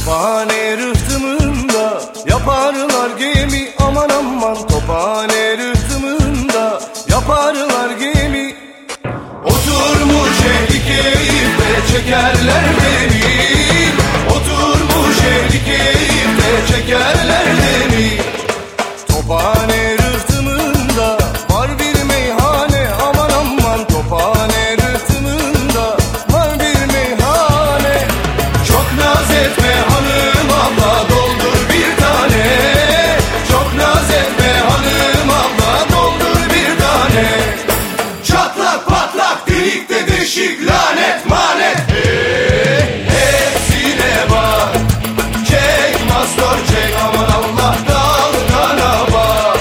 Tophane rıhtımında yaparlar gemi, aman aman. Tophane rıhtımında yaparlar gemi. Oturmuş ehli keyifle çekerler beni. Oturmuş ehli keyifle çekerler beni. Tophane rıhtımında var bir meyhane, aman aman. Tophane rıhtımında var bir meyhane. Çok naz etme hanım abla, doldur bir tane. Çok naz etme hanım abla, doldur bir tane. Çatlak patlak delikte deşik, lanet manet. Hepsine bak, çek mastor çek, aman Allah dalgana bak.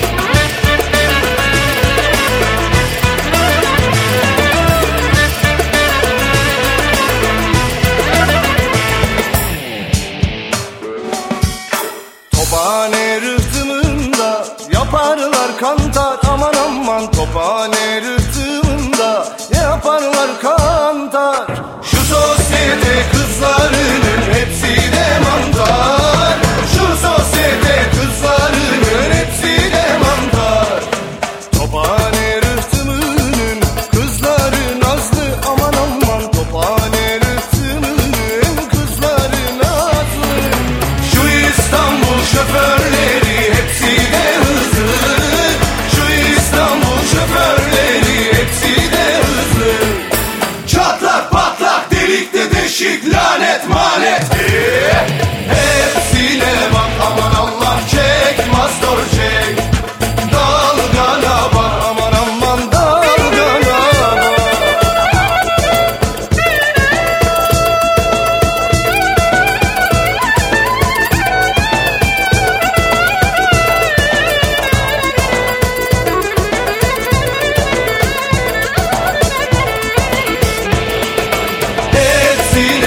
Tophane rıhtımında yaparlar kantar, aman aman. Tophane rıhtımında yaparlar kantar. Şu sosyete kızlarının hepsi de mantar. Şu sosyete kızlarının hepsi de mantar. Tophane rıhtımının kızları nazlı, aman aman. Tophane rıhtımının kızları nazlı. Şu İstanbul şoförleri hepsi de hızlı. Şu İstanbul şoförleri hepsi de hızlı. Çatlak patlak delikte deşik, lanet manet. Hepsine bak, aman Allah çek mastor çek. Dalgana bak, aman aman dalgana bak. Hepsine